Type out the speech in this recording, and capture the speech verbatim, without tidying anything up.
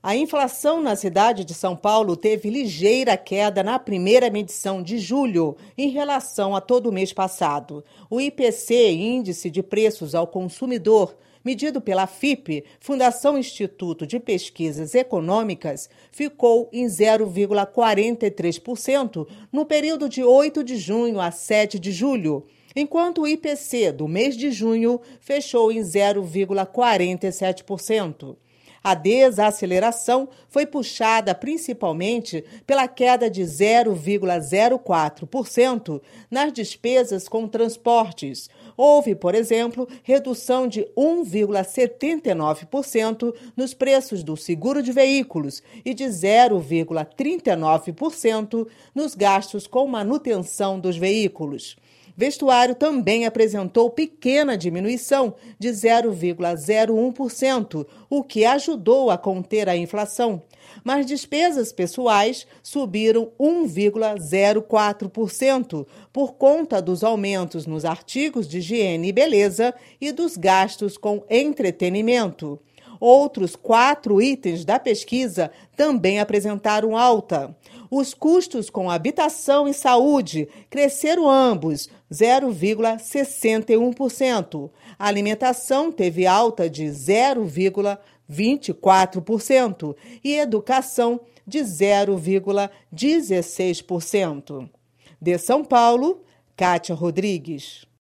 A inflação na cidade de São Paulo teve ligeira queda na primeira medição de julho em relação a todo o mês passado. O I P C, Índice de Preços ao Consumidor, medido pela FIPE, Fundação Instituto de Pesquisas Econômicas, ficou em zero vírgula quarenta e três por cento no período de oito de junho a sete de julho, enquanto o I P C do mês de junho fechou em zero vírgula quarenta e sete por cento. A desaceleração foi puxada principalmente pela queda de zero vírgula zero quatro por cento nas despesas com transportes. Houve, por exemplo, redução de um vírgula setenta e nove por cento nos preços do seguro de veículos e de zero vírgula trinta e nove por cento nos gastos com manutenção dos veículos. Vestuário também apresentou pequena diminuição de zero vírgula zero um por cento, o que ajudou a conter a inflação. Mas despesas pessoais subiram um vírgula zero quatro por cento por conta dos aumentos nos artigos de higiene e beleza e dos gastos com entretenimento. Outros quatro itens da pesquisa também apresentaram alta. Os custos com habitação e saúde cresceram ambos, zero vírgula sessenta e um por cento. A alimentação teve alta de zero vírgula vinte e quatro por cento e educação de zero vírgula dezesseis por cento. De São Paulo, Kátia Rodrigues.